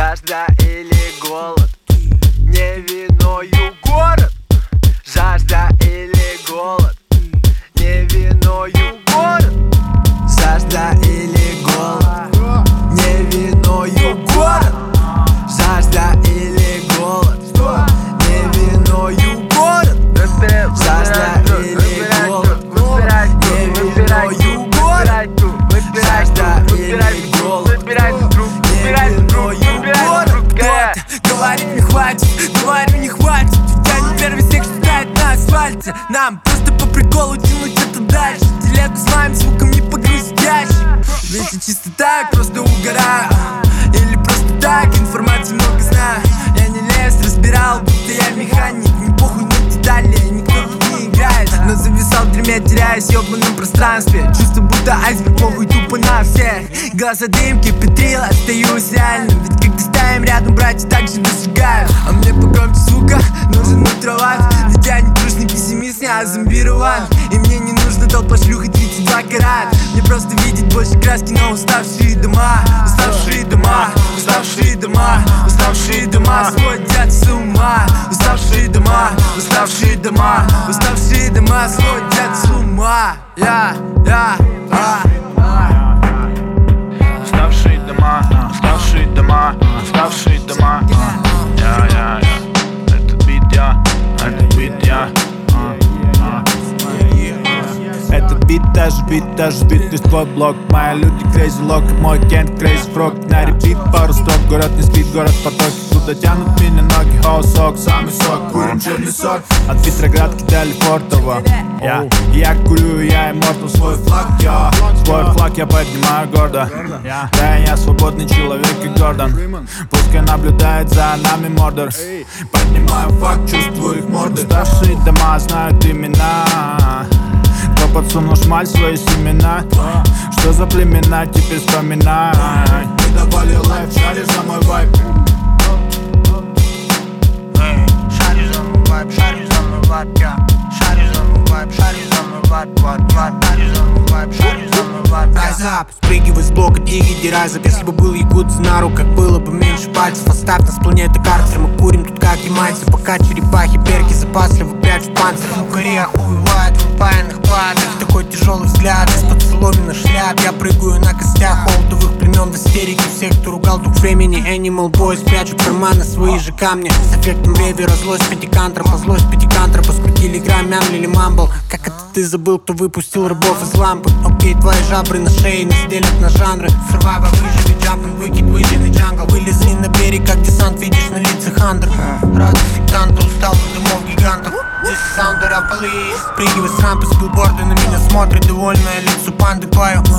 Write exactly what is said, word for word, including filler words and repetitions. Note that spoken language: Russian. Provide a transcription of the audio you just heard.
Жажда или голод, не виною город. Жажда или голод, не виною город. Жажда или голод, не виною город. Жажда или голод, не виною город. Жажда или голод, не виною город. Жажда или голод, не виною город. Говорить не хватит, говорю не хватит. Я не первый снег, что тает на асфальте. Нам просто по приколу тянуть это дальше. Телегу с моим звуком не погрузить ящик. Ведь я чисто так просто угораю. Или просто так, информации много знаю. Я не лез, разбирал, будто я механик. Не похуй на детали, никто тут не играет. Но зависал в дреме, теряясь в ёбаном пространстве. Чувство, будто айсберг, похуй тупо на всех. Глаза дымки, петрил, остаюсь реальным. Ведь когда ставим рядом, братья так же досжигают. А мне погромче звука, нужен ультравайт. Ведь я не трушный пессимист, я зомбирован. И мне не нужно толпа шлюх и тридцать два карат. Мне просто видеть больше краски, но уставшие дома. Уставшие дома, уставшие дома, уставшие дома сводят с ума. Уставшие дома, уставшие дома, уставшие дома сводят с ума. Я, я, я. Уставшие дома, уставшие дома, уставшие дома. Я, я, я. Этот бит я, этот бит я. Этот бит даже бит, даже бит весь твой блок. Мои люди crazy lock, мой кент crazy frog. На репит пару стоп, город не спит, город поток. Куда тянут меня ноги, хаосок, самый сок. Курим черный сок, от Петроградки до Лефортово. Я, я курю, я иммортал свой флаг, я. Свой флаг я поднимаю гордо. Да, я свободный человек и Гордон. Пускай наблюдает за нами Мордор. Поднимаю факт, чувствую их морды. Уставшие дома знают имена. Кто подсунул шмаль свои семена? Что за племена, теперь вспоминай. Мы давали лайф, шаришь за мой вайб. Шаришь за мой вайб, шаришь за мой вайб, я. Шаришь за мой вайб, шаришь за мой вайб, вайб, вайб. Шаришь за мой вайб, шаришь за мой вайб. Райзап, спрыгивай с блока, дигиди, райзап. Если бы был якут на руку, как было бы меньше пальцев. Оставь нас планеты Картер, мы курим тут как ямайцы. Пока черепахи, перки запасливо прячут панцирь. В горях убивают в упаянных падах. Такой тяжелый взгляд из-под соломенных шляп. Я прыгаю на костях олдовых племен в истерике. Всех, кто ругал дух времени, Animal Boys прячут в карманы свои же камни. С эффектом ревера, злость пятикантропа, злость пятикантропа. Скрутили грамм, мямлили мамбл. Как это ты забыл, кто выпустил рабов из лампы? Окей, твои жабры на шее не сделят на жанры. Survivor, выживи, джампинг, выкид, выжженный джангл. Вылезли на берег, как десант, видишь на лицах андр. Радость сектанта, устал от дымов гигантов. This is sound of police. Спрыгивай с рампы, с билборда, на меня смотрит довольное лицо панды. Пою